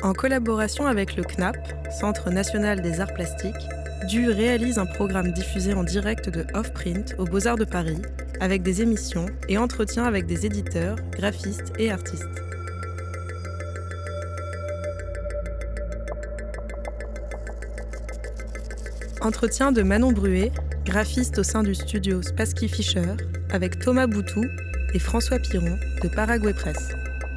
En collaboration avec le CNAP, Centre national des arts plastiques, DU réalise un programme diffusé en direct de Off-Print aux Beaux-Arts de Paris, avec des émissions et entretiens avec des éditeurs, graphistes et artistes. Entretien de Manon Bruet, graphiste au sein du studio Spassky Fisher, avec Thomas Boutou et François Piron de Paraguay Press.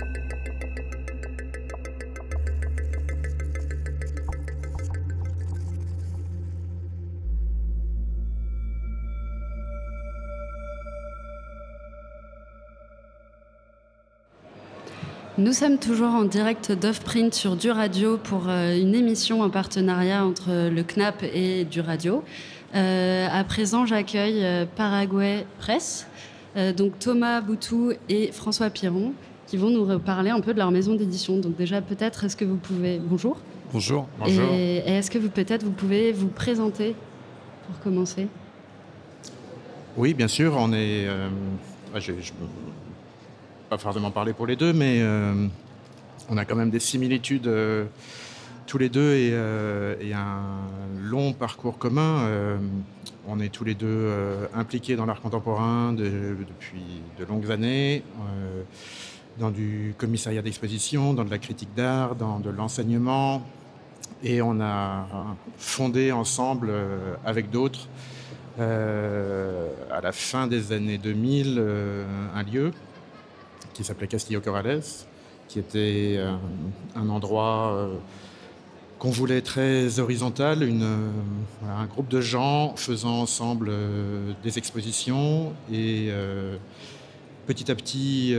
Nous sommes toujours en direct d'Off-Print sur Du Radio pour une émission en partenariat entre le CNAP et Du Radio. À présent, j'accueille Paraguay Press, donc Thomas Boutou et François Piron, qui vont nous reparler un peu de leur maison d'édition. Donc déjà, peut-être, est-ce que vous pouvez... Bonjour. Bonjour. Et est-ce que vous pouvez vous présenter pour commencer ? Oui, bien sûr, on est... je pas forcément parler pour les deux, mais on a quand même des similitudes tous les deux et un long parcours commun. On est tous les deux impliqués dans l'art contemporain depuis de longues années, dans du commissariat d'exposition, dans de la critique d'art, dans de l'enseignement. Et on a fondé ensemble, avec d'autres, à la fin des années 2000, un lieu qui s'appelait Castillo Corrales, qui était un endroit qu'on voulait très horizontal, un groupe de gens faisant ensemble des expositions et petit à petit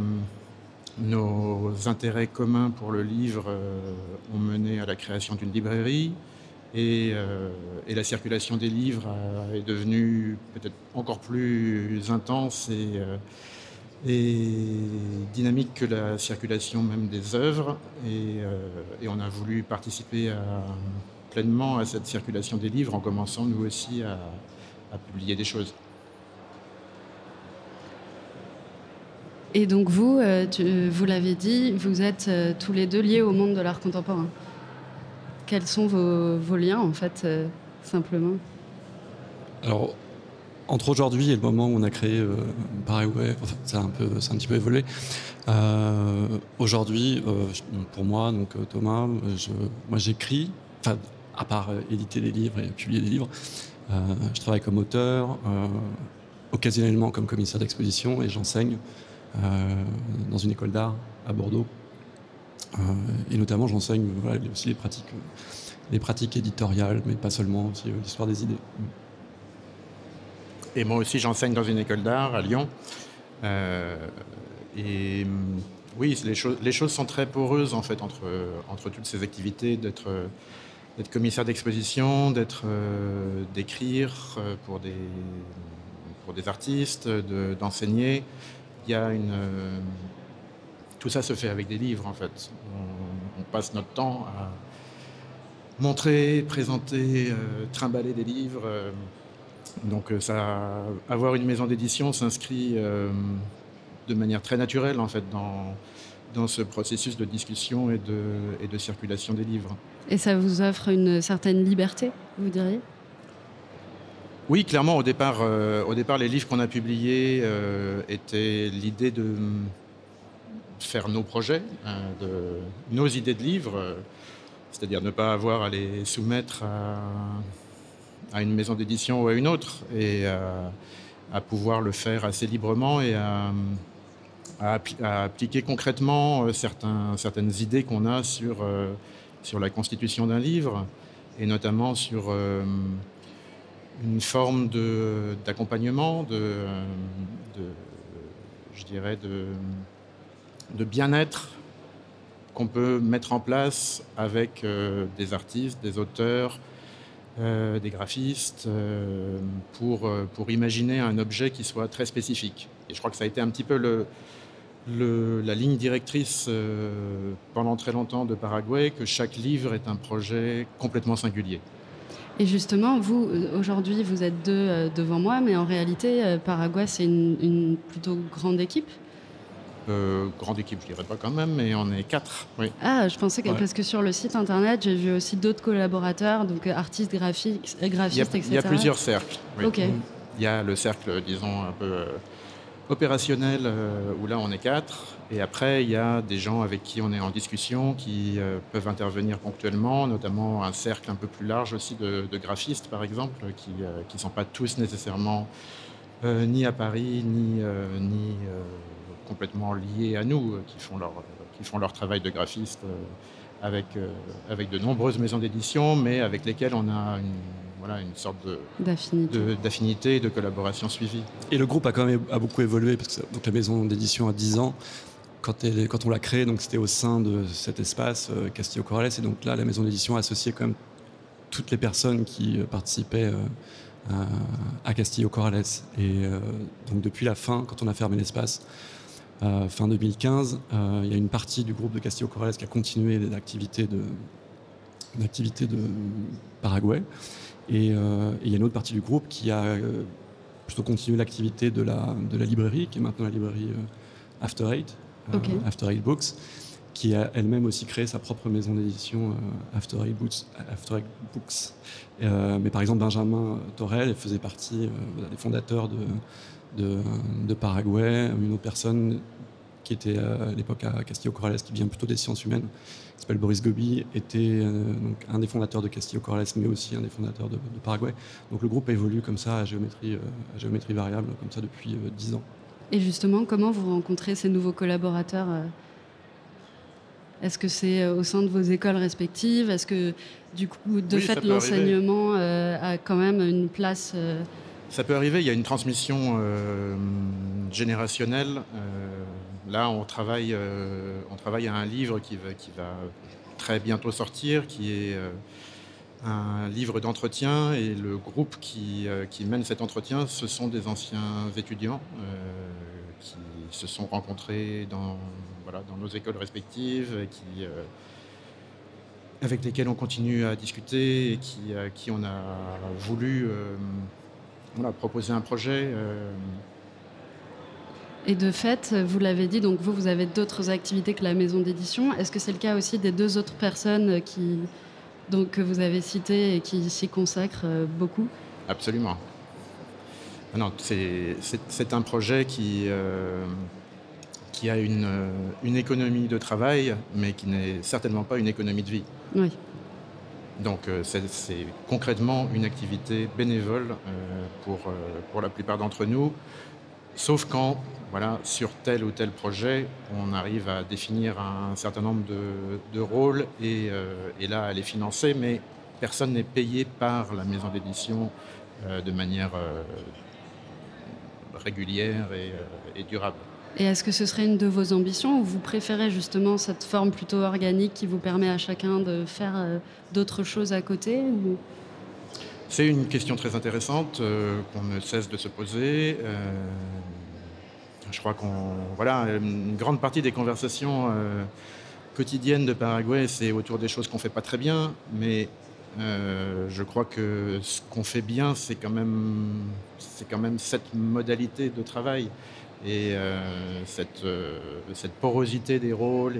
nos intérêts communs pour le livre ont mené à la création d'une librairie et la circulation des livres est devenue peut-être encore plus intense et dynamique que la circulation même des œuvres. Et on a voulu participer pleinement à cette circulation des livres en commençant nous aussi à publier des choses. Et donc vous l'avez dit, vous êtes tous les deux liés au monde de l'art contemporain. Quels sont vos liens, en fait, simplement ? Alors, entre aujourd'hui et le moment où on a créé Paraguay, enfin, c'est un petit peu évolué. Aujourd'hui, pour moi, donc Thomas, moi j'écris, enfin, à part éditer des livres et publier des livres, je travaille comme auteur, occasionnellement comme commissaire d'exposition, et j'enseigne dans une école d'art à Bordeaux. Et notamment, j'enseigne aussi les pratiques éditoriales, mais pas seulement, aussi l'histoire des idées. Et moi aussi, j'enseigne dans une école d'art à Lyon. Oui, les choses sont très poreuses, en fait, entre toutes ces activités, d'être commissaire d'exposition, d'écrire pour des artistes, d'enseigner. Tout ça se fait avec des livres, en fait. On passe notre temps à montrer, présenter, trimballer des livres. Donc avoir une maison d'édition s'inscrit de manière très naturelle, en fait, dans ce processus de discussion et de circulation des livres. Et ça vous offre une certaine liberté, vous diriez ? Oui, clairement, au départ, les livres qu'on a publiés étaient l'idée de faire nos projets, nos idées de livres, c'est-à-dire ne pas avoir à les soumettre à une maison d'édition ou à une autre, et à pouvoir le faire assez librement et à appliquer concrètement certaines idées qu'on a sur la constitution d'un livre, et notamment sur une forme d'accompagnement, je dirais, de bien-être qu'on peut mettre en place avec des artistes, des auteurs, des graphistes, pour imaginer un objet qui soit très spécifique. Et je crois que ça a été un petit peu la ligne directrice pendant très longtemps de Paraguay, que chaque livre est un projet complètement singulier. Et justement, vous, aujourd'hui, vous êtes deux devant moi, mais en réalité, Paraguay, c'est une plutôt grande équipe. Grande équipe, je dirais pas quand même, mais on est 4. Oui. Ah, je pensais que parce que sur le site internet, j'ai vu aussi d'autres collaborateurs, donc artistes, graphistes, etc. Il y a plusieurs cercles. Oui. Ok. Il y a le cercle, disons, un peu opérationnel, où là on est 4. Et après, il y a des gens avec qui on est en discussion, qui peuvent intervenir ponctuellement, notamment un cercle un peu plus large aussi de graphistes, par exemple, qui ne sont pas tous nécessairement ni à Paris, ni complètement liés à nous, qui font leur travail de graphiste avec de nombreuses maisons d'édition, mais avec lesquelles on a une sorte d'affinité et de collaboration suivie. Et le groupe a beaucoup évolué, parce que donc la maison d'édition a 10 ans. Quand on l'a créée, donc c'était au sein de cet espace Castillo Corrales, et donc là, la maison d'édition a associé quand même toutes les personnes qui participaient à Castillo Corrales. Et donc depuis la fin, quand on a fermé l'espace, fin 2015, il y a une partie du groupe de Castillo Corrales qui a continué l'activité de Paraguay. Et il y a une autre partie du groupe qui a plutôt continué l'activité de la librairie, qui est maintenant la librairie After Eight, After Eight Books, qui a elle-même aussi créé sa propre maison d'édition After Eight Books. Mais par exemple, Benjamin Torel faisait partie des fondateurs de Paraguay. Une autre personne qui était à l'époque à Castillo Corrales, qui vient plutôt des sciences humaines, qui s'appelle Boris Gobi, était donc un des fondateurs de Castillo Corrales, mais aussi un des fondateurs de Paraguay. Donc le groupe évolue comme ça à géométrie variable, comme ça depuis 10 ans. Et justement, comment vous rencontrez ces nouveaux collaborateurs ? Est-ce que c'est au sein de vos écoles respectives ? Est-ce que, du coup, l'enseignement a quand même une place Ça peut arriver, il y a une transmission générationnelle. Là, on travaille à un livre qui va très bientôt sortir, qui est un livre d'entretien, et le groupe qui mène cet entretien, ce sont des anciens étudiants qui se sont rencontrés dans nos écoles respectives, et avec lesquels on continue à discuter, et qui on a voulu proposer un projet. Et de fait, vous l'avez dit, donc vous avez d'autres activités que la maison d'édition. Est-ce que c'est le cas aussi des deux autres personnes que vous avez citées et qui s'y consacrent beaucoup ? Absolument. Non, c'est un projet qui a une économie de travail, mais qui n'est certainement pas une économie de vie. Oui. Donc c'est concrètement une activité bénévole pour la plupart d'entre nous, sauf quand, sur tel ou tel projet, on arrive à définir un certain nombre de rôles et là, à les financer, mais personne n'est payé par la maison d'édition de manière régulière et durable. Et est-ce que ce serait une de vos ambitions, ou vous préférez justement cette forme plutôt organique qui vous permet à chacun de faire d'autres choses à côté ou... C'est une question très intéressante qu'on ne cesse de se poser. Je crois une grande partie des conversations quotidiennes de Paraguay, c'est autour des choses qu'on ne fait pas très bien, mais je crois que ce qu'on fait bien, c'est quand même cette modalité de travail. Et cette porosité des rôles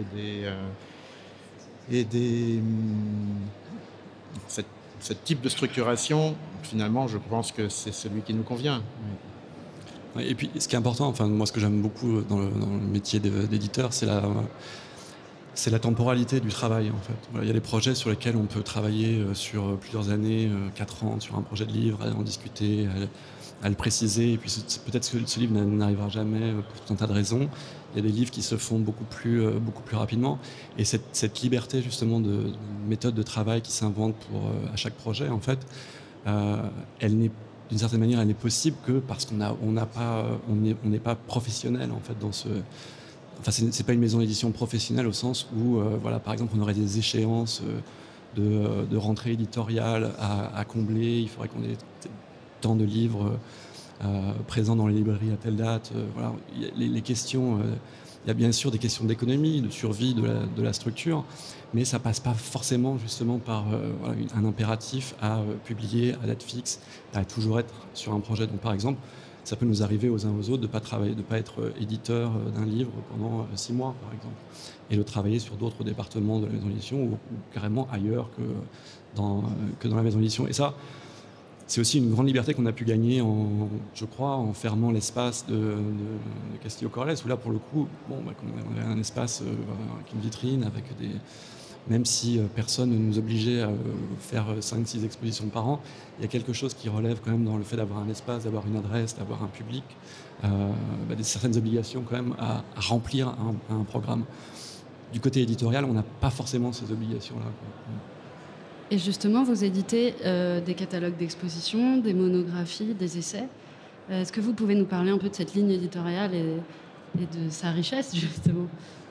ce type de structuration, finalement, je pense que c'est celui qui nous convient. Oui. Et puis, ce qui est important, moi, ce que j'aime beaucoup dans le métier d'éditeur, c'est la temporalité du travail, en fait. Il y a des projets sur lesquels on peut travailler sur plusieurs années, 4 ans, sur un projet de livre, en discuter, à le préciser, et puis peut-être que ce livre n'arrivera jamais pour tout un tas de raisons. Il y a des livres qui se font beaucoup plus rapidement, et cette liberté justement de méthode de travail qui s'invente à chaque projet, en fait, d'une certaine manière, elle n'est possible que parce qu'on n'est pas professionnel, en fait, dans ce... Enfin, c'est pas une maison d'édition professionnelle au sens où, par exemple, on aurait des échéances de rentrée éditoriale à combler. Il faudrait qu'on ait tant de livres présents dans les librairies à telle date. Les questions, il y a bien sûr des questions d'économie, de survie de la structure, mais ça passe pas forcément justement par un impératif à publier à date fixe, à toujours être sur un projet. Donc par exemple, ça peut nous arriver aux uns aux autres de pas être éditeur d'un livre pendant 6 mois, par exemple, et de travailler sur d'autres départements de la maison d'édition ou carrément ailleurs que dans la maison d'édition. Et ça, c'est aussi une grande liberté qu'on a pu gagner, je crois, en fermant l'espace de Castillo Corrales, où là, pour le coup, on avait un espace avec une vitrine, avec même si personne ne nous obligeait à faire 5-6 expositions par an, il y a quelque chose qui relève quand même dans le fait d'avoir un espace, d'avoir une adresse, d'avoir un public, certaines obligations quand même à remplir un programme. Du côté éditorial, on n'a pas forcément ces obligations-là, quoi. Et justement, vous éditez des catalogues d'exposition, des monographies, des essais. Est-ce que vous pouvez nous parler un peu de cette ligne éditoriale et de sa richesse, justement ?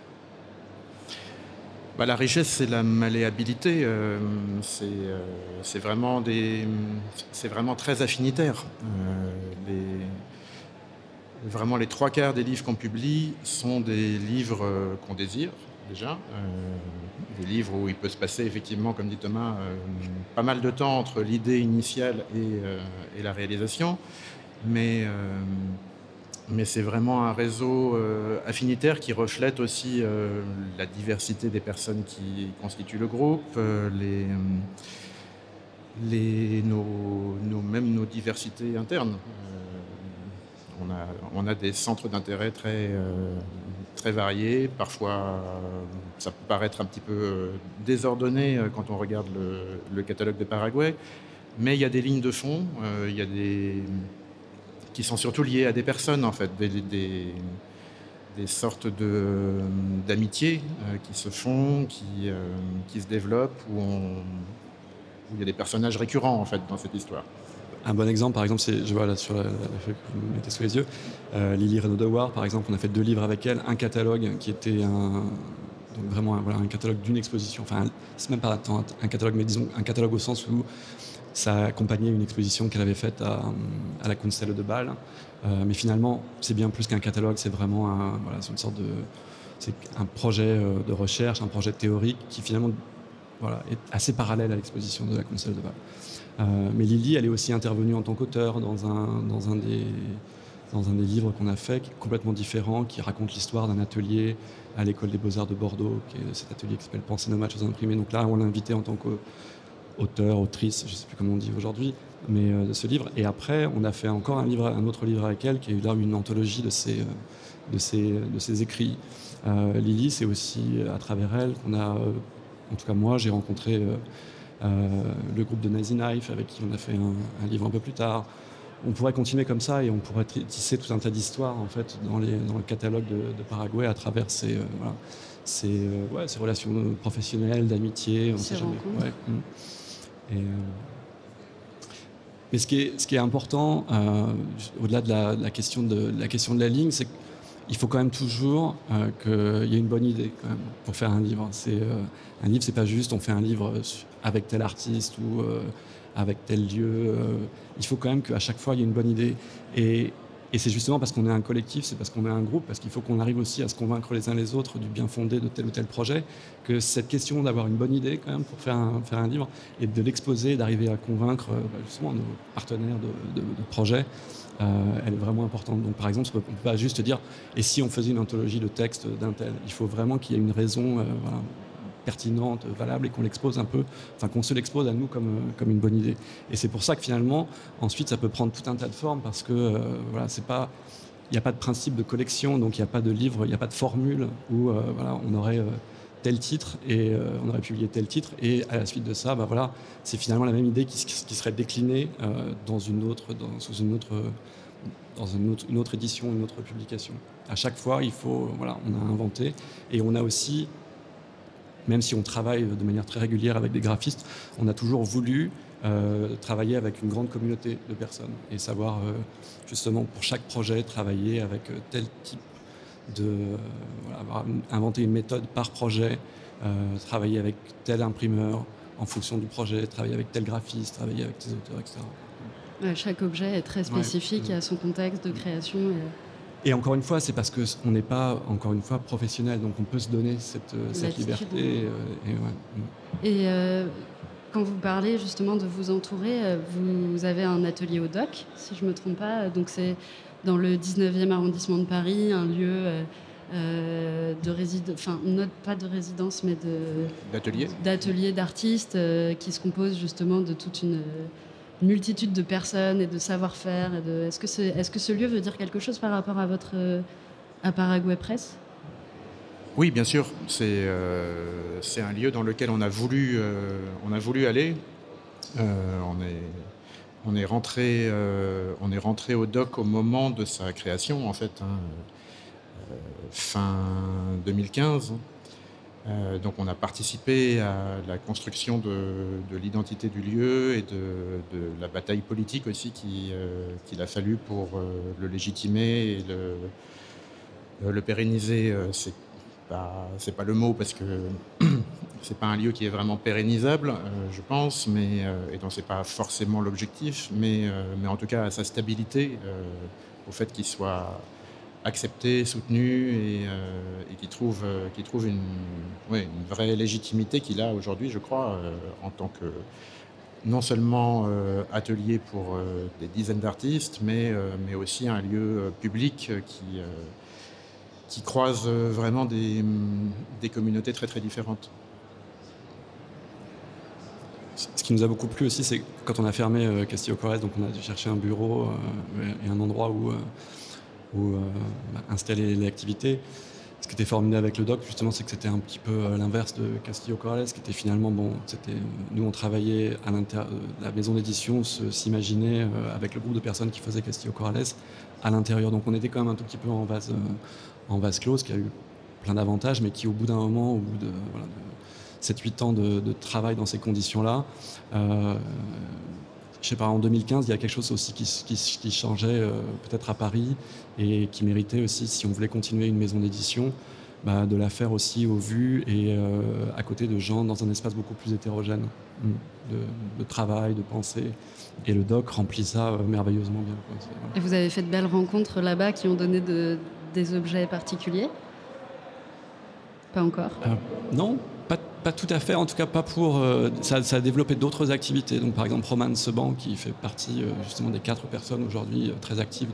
La richesse, c'est la malléabilité. C'est vraiment très affinitaire. Vraiment, les 3/4 des livres qu'on publie sont des livres qu'on désire, déjà. Des livres où il peut se passer, effectivement, comme dit Thomas, pas mal de temps entre l'idée initiale et la réalisation. Mais c'est vraiment un réseau affinitaire qui reflète aussi la diversité des personnes qui constituent le groupe, même nos diversités internes. On a des centres d'intérêt très variés. Parfois, ça peut paraître un petit peu désordonné quand on regarde le catalogue de Paraguay. Mais il y a des lignes de fond, qui sont surtout liées à des personnes, en fait, des sortes d'amitiés qui se font, qui se développent, où il y a des personnages récurrents, en fait, dans cette histoire. Un bon exemple, par exemple, je vois là sur la feuille que vous mettez sous les yeux, Lily Renaud-Dewar, par exemple, on a fait 2 livres avec elle, un catalogue qui était donc vraiment un catalogue d'une exposition, enfin, c'est même pas un catalogue, mais disons un catalogue au sens où ça accompagnait une exposition qu'elle avait faite à la Kunsthalle de Bâle. Mais finalement, c'est bien plus qu'un catalogue, c'est vraiment c'est un projet de recherche, un projet théorique qui finalement est assez parallèle à l'exposition de la Kunsthalle de Bâle. Mais Lily, elle est aussi intervenue en tant qu'auteur dans un des livres qu'on a fait, qui est complètement différent, qui raconte l'histoire d'un atelier à l'École des Beaux-Arts de Bordeaux, qui est cet atelier qui s'appelle Penser nos matchs aux imprimés. Donc là, on l'a invité en tant qu'auteur, autrice, je ne sais plus comment on dit aujourd'hui, mais de ce livre. Et après, on a fait encore un autre livre avec elle, qui est là une anthologie de ses écrits. Lily, c'est aussi à travers elle qu'on a, en tout cas moi, j'ai rencontré le groupe de Nazi Knife, avec qui on a fait un livre un peu plus tard. On pourrait continuer comme ça et on pourrait tisser tout un tas d'histoires, en fait, dans le catalogue de Paraguay à travers ces relations professionnelles, d'amitié. Ces rencontres. Mais ce qui est important, au-delà de la question de la ligne, c'est qu'il faut quand même toujours qu'il y ait une bonne idée quand même, pour faire un livre. Un livre, c'est pas juste on fait un livre avec tel artiste ou avec tel lieu. Il faut quand même qu'à chaque fois, il y ait une bonne idée. Et c'est justement parce qu'on est un collectif, c'est parce qu'on est un groupe, parce qu'il faut qu'on arrive aussi à se convaincre les uns les autres du bien fondé de tel ou tel projet, que cette question d'avoir une bonne idée quand même pour faire un livre et de l'exposer, d'arriver à convaincre justement nos partenaires de projet, elle est vraiment importante. Donc par exemple, on ne peut pas juste dire « et si on faisait une anthologie de textes d'un tel ?» Il faut vraiment qu'il y ait une raison pertinente, valable, et qu'on l'expose un peu, enfin qu'on se l'expose à nous comme une bonne idée. Et c'est pour ça que finalement, ensuite, ça peut prendre tout un tas de formes, parce que il n'y a pas de principe de collection, donc il n'y a pas de livre, il n'y a pas de formule où on aurait tel titre et on aurait publié tel titre, et à la suite de ça, c'est finalement la même idée qui serait déclinée dans une autre édition, une autre publication. À chaque fois, on a inventé, et on a aussi, même si on travaille de manière très régulière avec des graphistes, on a toujours voulu travailler avec une grande communauté de personnes et savoir justement pour chaque projet travailler avec tel type inventer une méthode par projet, travailler avec tel imprimeur en fonction du projet, travailler avec tel graphiste, travailler avec tes auteurs, etc. Chaque objet est très spécifique et a son contexte de création. Et encore une fois, c'est parce qu'on n'est pas, encore une fois, professionnel, donc on peut se donner cette liberté. quand vous parlez justement de vous entourer, vous avez un atelier au DOC, si je ne me trompe pas. Donc c'est dans le 19e arrondissement de Paris, un lieu de résidence, enfin pas de résidence, mais d'atelier d'artistes qui se compose justement de toute une multitude de personnes et de savoir-faire. Est-ce que ce lieu veut dire quelque chose par rapport à Paraguay Press ? Oui, bien sûr. C'est un lieu dans lequel on a voulu aller. On est rentré au DOC au moment de sa création, en fait, fin 2015. Donc on a participé à la construction de l'identité du lieu et de la bataille politique aussi qu'il a fallu pour le légitimer et le pérenniser. C'est pas le mot parce que c'est pas un lieu qui est vraiment pérennisable, je pense, et dont c'est pas forcément l'objectif, mais en tout cas à sa stabilité, au fait qu'il soit accepté, soutenu et qui trouve une vraie légitimité qu'il a aujourd'hui, je crois, en tant que non seulement atelier pour des dizaines d'artistes, mais aussi un lieu public qui croise vraiment des communautés très très différentes. Ce qui nous a beaucoup plu aussi, c'est quand on a fermé Castillo Corrales, donc on a dû chercher un bureau et un endroit où installer l'activité. Ce qui était formidable avec le DOC, justement, c'est que c'était un petit peu l'inverse de Castillo Corrales, qui était finalement, nous on travaillait à l'intérieur, la maison d'édition s'imaginait avec le groupe de personnes qui faisaient Castillo Corrales à l'intérieur. Donc on était quand même un tout petit peu en vase clos, ce qui a eu plein d'avantages, mais qui au bout d'un moment, au bout de 7-8 ans de travail dans ces conditions-là, je sais pas, en 2015, il y a quelque chose aussi qui changeait peut-être à Paris et qui méritait aussi, si on voulait continuer une maison d'édition, de la faire aussi au vu et à côté de gens dans un espace beaucoup plus hétérogène de travail, de pensée. Et le DOC remplit ça merveilleusement bien. Et vous avez fait de belles rencontres là-bas qui ont donné des objets particuliers ? Pas encore ? Non, pas tout à fait, en tout cas pas pour... ça a développé d'autres activités. Donc par exemple Roman Seban, qui fait partie justement des 4 personnes aujourd'hui très actives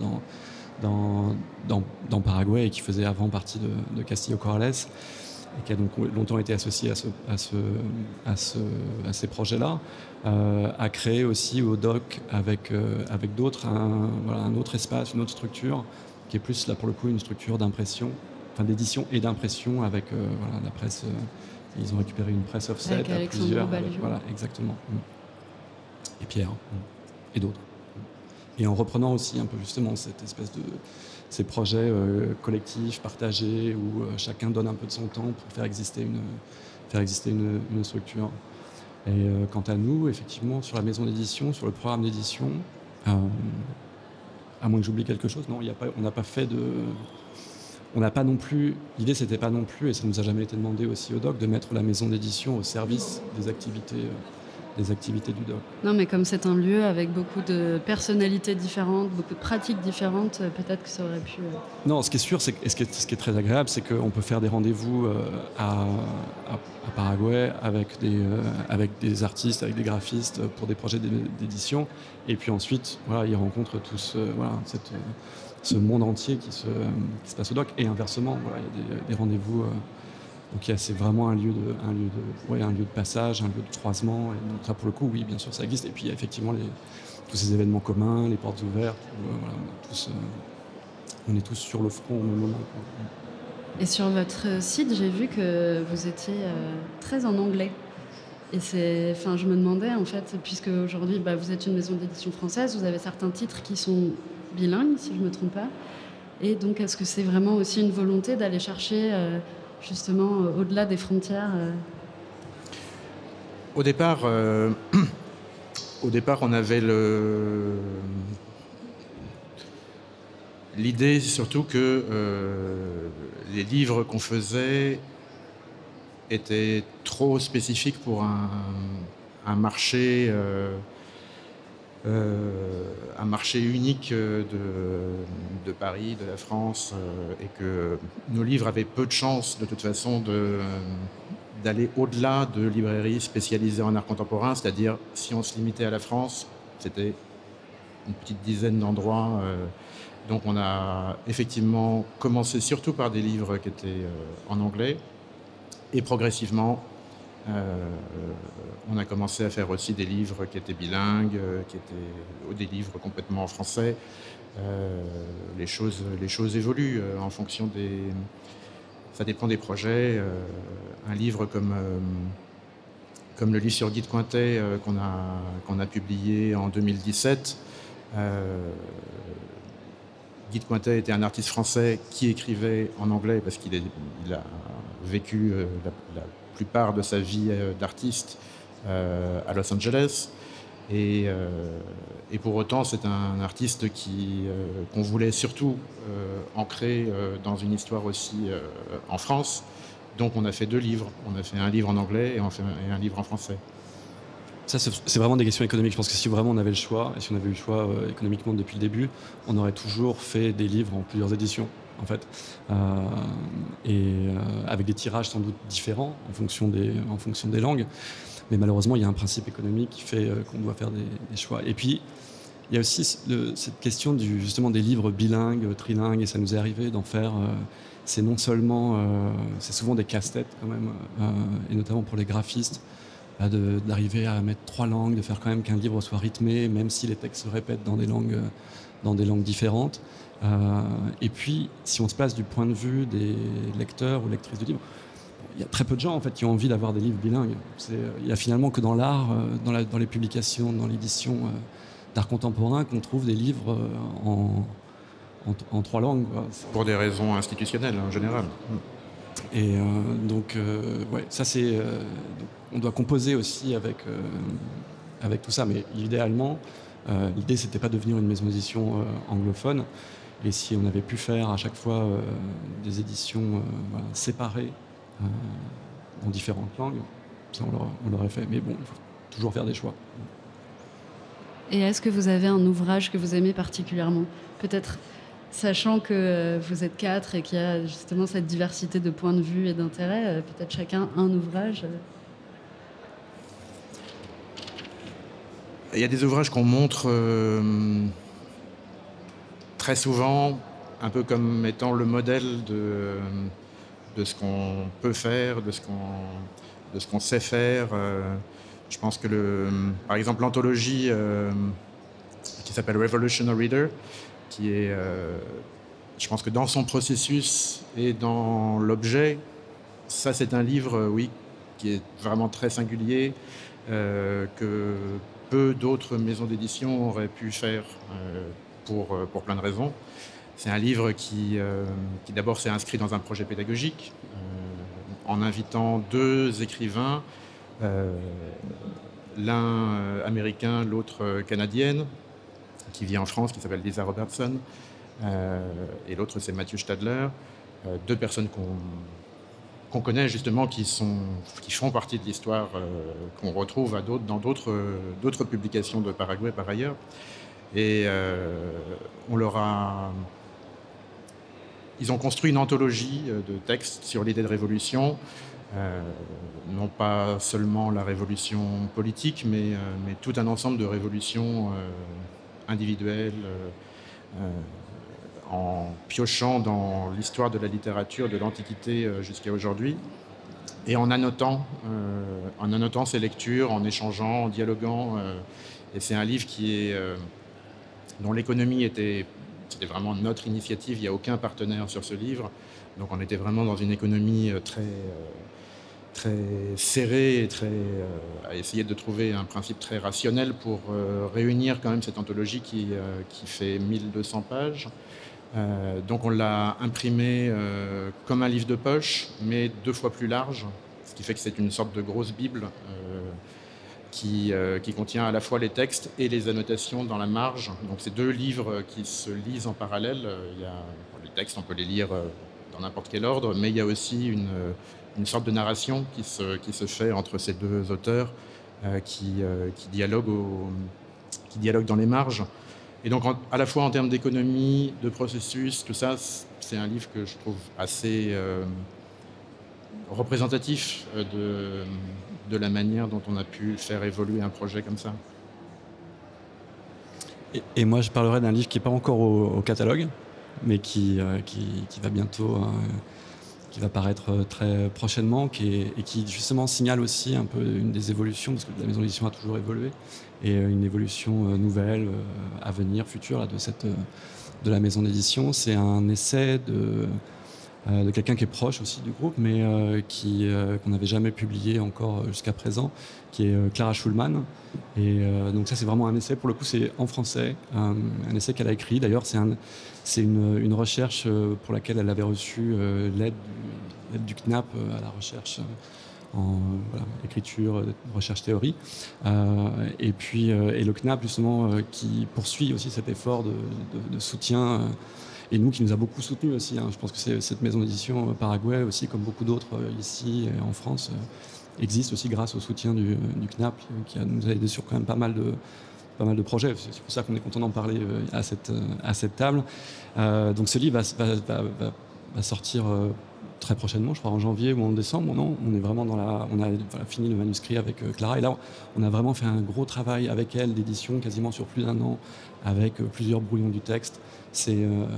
dans Paraguay et qui faisait avant partie de Castillo Corrales et qui a donc longtemps été associé à ces projets-là, a créé aussi au DOC avec d'autres un autre espace, une autre structure qui est plus là pour le coup une structure d'impression, enfin d'édition et d'impression avec la presse. Ils ont récupéré une presse offset avec à plusieurs. Voilà, exactement. Et Pierre et d'autres. Et en reprenant aussi un peu justement cette espèce de ces projets collectifs, partagés, où chacun donne un peu de son temps pour faire exister une structure. Et quant à nous, effectivement, sur la maison d'édition, sur le programme d'édition, à moins que j'oublie quelque chose, non, on n'a pas fait de... On n'a pas non plus... L'idée, c'était pas non plus, et ça nous a jamais été demandé aussi au DOC, de mettre la maison d'édition au service des activités du DOC. Non, mais comme c'est un lieu avec beaucoup de personnalités différentes, beaucoup de pratiques différentes, peut-être que ça aurait pu... Non, ce qui est sûr, ce qui est très agréable, c'est qu'on peut faire des rendez-vous à Paraguay avec des artistes, avec des graphistes pour des projets d'édition. Et puis ensuite, ils rencontrent tous ce monde entier qui se passe au DOC. Et inversement, il y a des rendez-vous... Donc c'est vraiment un lieu de passage, un lieu de croisement. Et donc là, pour le coup, oui, bien sûr, ça existe. Et puis il y a effectivement tous ces événements communs, les portes ouvertes. On est tous sur le front au même moment. Et sur votre site, j'ai vu que vous étiez très en anglais. Et je me demandais, en fait, puisque aujourd'hui, vous êtes une maison d'édition française, vous avez certains titres qui sont bilingues, si je ne me trompe pas. Et donc, est-ce que c'est vraiment aussi une volonté d'aller chercher... justement, au-delà des frontières Au départ, on avait l'idée surtout que les livres qu'on faisait étaient trop spécifiques pour un marché unique de Paris, de la France, et que nos livres avaient peu de chances de toute façon d'aller au-delà de librairies spécialisées en art contemporain, c'est-à-dire si on se limitait à la France, c'était une petite dizaine d'endroits. Donc on a effectivement commencé surtout par des livres qui étaient en anglais, et progressivement on a commencé à faire aussi des livres qui étaient bilingues, ou des livres complètement en français. Les choses évoluent en fonction des... Ça dépend des projets. Un livre comme le livre sur Guy de Cointet qu'on a publié en 2017. Guy de Cointet était un artiste français qui écrivait en anglais parce qu'il a vécu la plupart de sa vie d'artiste à Los Angeles. Et pour autant, c'est un artiste qu'on voulait surtout ancrer dans une histoire aussi en France. Donc on a fait 2 livres. On a fait un livre en anglais et un livre en français. Ça, c'est vraiment des questions économiques. Je pense que si vraiment on avait le choix, et si on avait eu le choix économiquement depuis le début, on aurait toujours fait des livres en plusieurs éditions, en fait. Avec des tirages sans doute différents en fonction des langues. Mais malheureusement, il y a un principe économique qui fait qu'on doit faire des choix. Et puis, il y a aussi cette question justement des livres bilingues, trilingues, et ça nous est arrivé d'en faire. C'est non seulement... c'est souvent des casse-têtes quand même, et notamment pour les graphistes, d'arriver à mettre 3 langues, de faire quand même qu'un livre soit rythmé, même si les textes se répètent dans des langues différentes. Et puis, si on se place du point de vue des lecteurs ou lectrices de livres, il y a très peu de gens en fait qui ont envie d'avoir des livres bilingues. Il y a finalement que dans l'art, dans les publications, dans l'édition d'art contemporain, qu'on trouve des livres en 3 langues. Pour des raisons institutionnelles en général. Et ouais, ça c'est. On doit composer aussi avec tout ça, mais idéalement, l'idée c'était pas de devenir une maison d'édition anglophone. Et si on avait pu faire à chaque fois des éditions séparées en différentes langues, ça on l'aurait fait. Mais bon, il faut toujours faire des choix. Et est-ce que vous avez un ouvrage que vous aimez particulièrement ? Peut-être sachant que vous êtes 4 et qu'il y a justement cette diversité de points de vue et d'intérêts, peut-être chacun un ouvrage. Il y a des ouvrages qu'on montre très souvent, un peu comme étant le modèle de ce qu'on peut faire, de ce qu'on sait faire. Je pense que par exemple l'anthologie qui s'appelle Revolutionary Reader, qui est, je pense que dans son processus et dans l'objet, ça c'est un livre, oui, qui est vraiment très singulier, que peu d'autres maisons d'édition auraient pu faire pour plein de raisons. C'est un livre qui d'abord s'est inscrit dans un projet pédagogique en invitant 2 écrivains, l'un américain, l'autre canadienne, qui vit en France, qui s'appelle Lisa Robertson, et l'autre c'est Matthew Stadler, 2 personnes qu'on connaît justement, qui font partie de l'histoire, qu'on retrouve dans d'autres publications de Paraguay par ailleurs. Et ils ont construit une anthologie de textes sur l'idée de révolution, non pas seulement la révolution politique, mais tout un ensemble de révolutions individuelles, en piochant dans l'histoire de la littérature de l'Antiquité jusqu'à aujourd'hui, et en annotant ces lectures, en échangeant, en dialoguant. Et c'est un livre dont l'économie c'était vraiment notre initiative, il n'y a aucun partenaire sur ce livre, donc on était vraiment dans une économie très serrée et à essayer de trouver un principe très rationnel pour réunir quand même cette anthologie qui fait 1200 pages. Donc on l'a imprimé comme un livre de poche, mais 2 fois plus large, ce qui fait que c'est une sorte de grosse Bible qui contient à la fois les textes et les annotations dans la marge. Donc c'est 2 livres qui se lisent en parallèle. Les textes, on peut les lire dans n'importe quel ordre, mais il y a aussi une sorte de narration qui se fait entre ces 2 auteurs qui dialoguent dans les marges. Et donc, à la fois en termes d'économie, de processus, tout ça, c'est un livre que je trouve assez représentatif de la manière dont on a pu faire évoluer un projet comme ça. Et moi, je parlerai d'un livre qui n'est pas encore au catalogue, mais qui va bientôt, qui va paraître très prochainement, et qui justement signale aussi un peu une des évolutions, parce que la maison d'édition a toujours évolué, et une évolution nouvelle à venir, future, là, de la maison d'édition. C'est un essai de quelqu'un qui est proche aussi du groupe, mais qu'on n'avait jamais publié encore jusqu'à présent, qui est Clara Schulman. Et donc ça, c'est vraiment un essai, pour le coup, c'est en français, un essai qu'elle a écrit. D'ailleurs, c'est une recherche pour laquelle elle avait reçu l'aide du CNAP à la recherche en écriture, recherche théorie. Et le CNAP, justement, qui poursuit aussi cet effort de soutien. Et nous, qui nous a beaucoup soutenus aussi. Je pense que cette maison d'édition Paraguay aussi, comme beaucoup d'autres ici en France, existe aussi grâce au soutien du CNAP, qui nous a aidé sur quand même pas mal de projets. C'est pour ça qu'on est content d'en parler à cette table. Donc ce livre va sortir très prochainement, je crois en janvier ou en décembre. Non, on est vraiment on a fini le manuscrit avec Clara. Et là, on a vraiment fait un gros travail avec elle d'édition, quasiment sur plus d'1 an, avec plusieurs brouillons du texte. C'est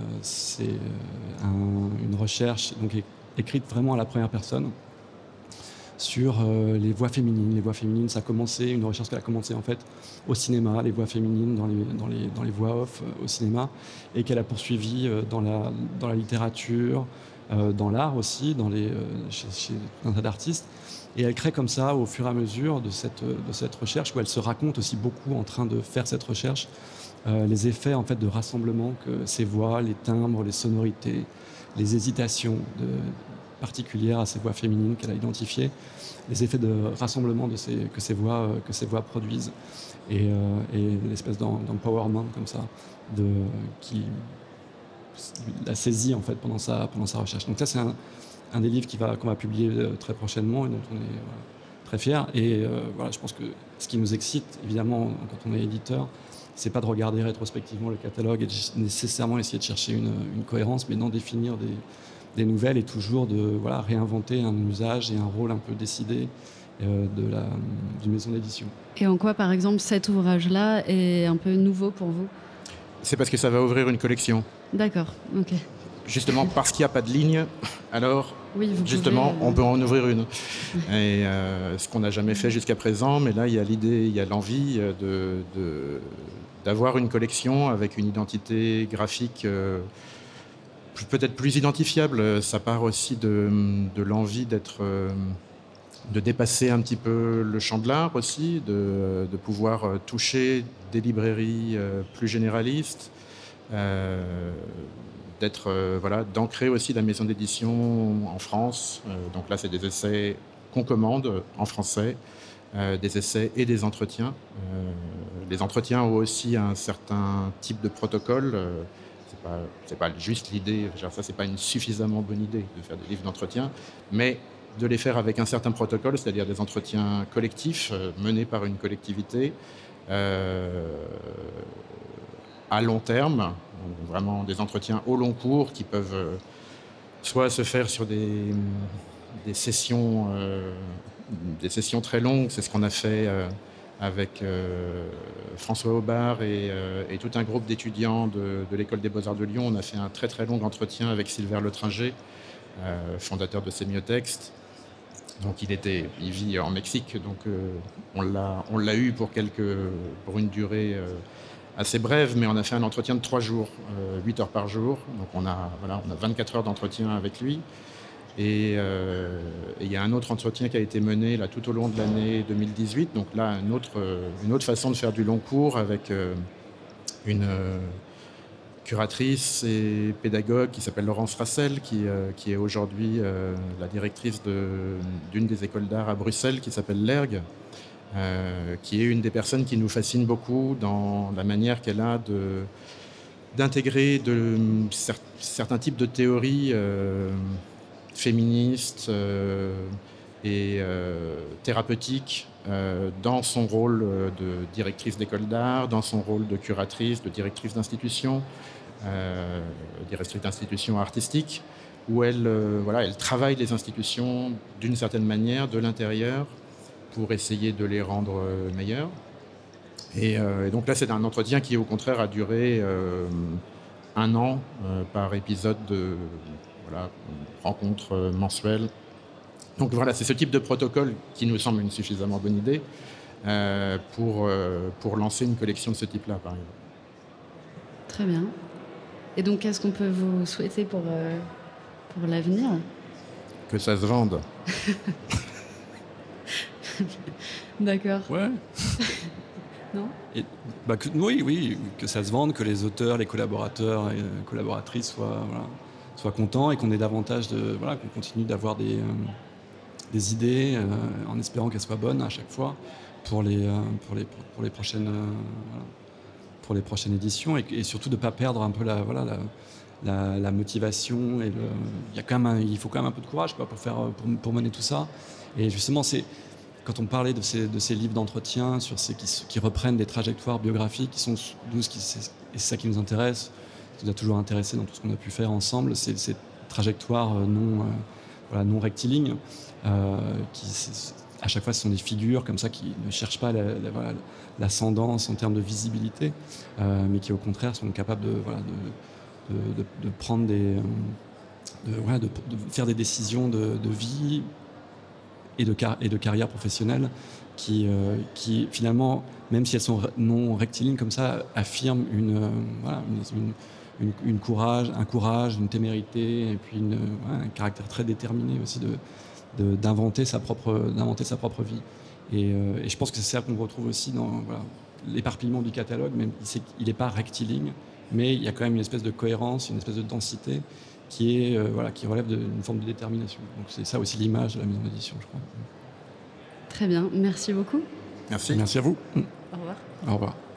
une recherche donc, écrite vraiment à la première personne sur les voix féminines. Les voix féminines, ça a commencé, une recherche qui a commencé en fait au cinéma, les voix féminines dans les voix off au cinéma, et qu'elle a poursuivi dans la littérature, dans l'art aussi, chez un tas d'artistes. Et elle crée comme ça, au fur et à mesure de cette recherche, où elle se raconte aussi beaucoup en train de faire cette recherche, les effets en fait de rassemblement que ces voix, les timbres, les sonorités, les hésitations particulières à ces voix féminines qu'elle a identifiées, les effets de rassemblement que ces voix produisent, et l'espèce d'empowerment comme ça qui la saisit en fait pendant sa recherche. Donc ça, c'est un des livres qu'on va publier très prochainement et dont on est très fiers. Et je pense que ce qui nous excite, évidemment, quand on est éditeur, c'est pas de regarder rétrospectivement le catalogue et de nécessairement essayer de chercher une cohérence, mais d'en définir des nouvelles, et toujours de réinventer un usage et un rôle un peu décidé d'une maison d'édition. Et en quoi, par exemple, cet ouvrage-là est un peu nouveau pour vous ? C'est parce que ça va ouvrir une collection. D'accord, ok. Justement, parce qu'il n'y a pas de ligne, alors justement, on peut en ouvrir une. Et ce qu'on n'a jamais fait jusqu'à présent, mais là, il y a l'idée, il y a l'envie d'avoir une collection avec une identité graphique peut-être plus identifiable. Ça part aussi de l'envie de dépasser un petit peu le champ de l'art aussi, de pouvoir toucher des librairies plus généralistes, d'ancrer aussi la maison d'édition en France. Donc là, c'est des essais qu'on commande en français, des essais et des entretiens. Les entretiens ont aussi un certain type de protocole. C'est pas juste l'idée, ça c'est pas une suffisamment bonne idée de faire des livres d'entretien, mais de les faire avec un certain protocole, c'est-à-dire des entretiens collectifs menés par une collectivité à long terme, donc vraiment des entretiens au long cours qui peuvent soit se faire sur des sessions très longues. C'est ce qu'on a fait avec François Aubard et tout un groupe d'étudiants de l'École des Beaux-Arts de Lyon. On a fait un très très long entretien avec Sylvain Letringer, fondateur de Sémiotexte. Donc il vit en Mexique, donc on l'a eu pour une durée assez brève, mais on a fait un entretien de 3 jours, 8 heures par jour. Donc on a 24 heures d'entretien avec lui. Et il y a un autre entretien qui a été mené là, tout au long de l'année 2018. Donc là, une autre façon de faire du long cours avec une curatrice et pédagogue qui s'appelle Laurence Rassel, qui est aujourd'hui la directrice d'une des écoles d'art à Bruxelles qui s'appelle l'ERG, qui est une des personnes qui nous fascine beaucoup dans la manière qu'elle a d'intégrer certains types de théories féministes et thérapeutiques dans son rôle de directrice d'école d'art, dans son rôle de curatrice, de directrice d'institution, directrice d'institution artistique. où elle travaille les institutions d'une certaine manière, de l'intérieur, pour essayer de les rendre meilleures. Et donc là, c'est un entretien qui, au contraire, a duré 1 an par épisode de rencontre mensuelle. Donc voilà, c'est ce type de protocole qui nous semble une suffisamment bonne idée pour lancer une collection de ce type-là, par exemple. Très bien. Et donc, qu'est-ce qu'on peut vous souhaiter pour l'avenir ? Que ça se vende. D'accord. Ouais. Non ? Oui, que ça se vende, que les auteurs, les collaborateurs et collaboratrices soient contents et qu'on ait davantage qu'on continue d'avoir des idées en espérant qu'elles soient bonnes à chaque fois pour les prochaines éditions et surtout de ne pas perdre un peu la motivation et il faut quand même un peu de courage pour mener tout ça. Et justement, quand on parlait de ces livres d'entretien qui reprennent des trajectoires biographiques qui sont et c'est ça qui nous intéresse, qui nous a toujours intéressé dans tout ce qu'on a pu faire ensemble, c'est ces trajectoires non rectilignes qui à chaque fois ce sont des figures comme ça qui ne cherchent pas l'ascendance en termes de visibilité, mais qui au contraire sont capables de prendre de faire des décisions de vie et de carrière professionnelle qui finalement, même si elles sont non rectilignes comme ça, affirment un courage, une témérité et puis un caractère très déterminé aussi d'inventer sa propre vie. Et je pense que c'est ça qu'on retrouve aussi dans l'éparpillement du catalogue, même il n'est pas rectiligne, mais il y a quand même une espèce de cohérence, une espèce de densité qui relève d'une forme de détermination. Donc c'est ça aussi l'image de la maison d'édition, je crois. Très bien, merci beaucoup. Merci. Merci à vous. Au revoir. Au revoir.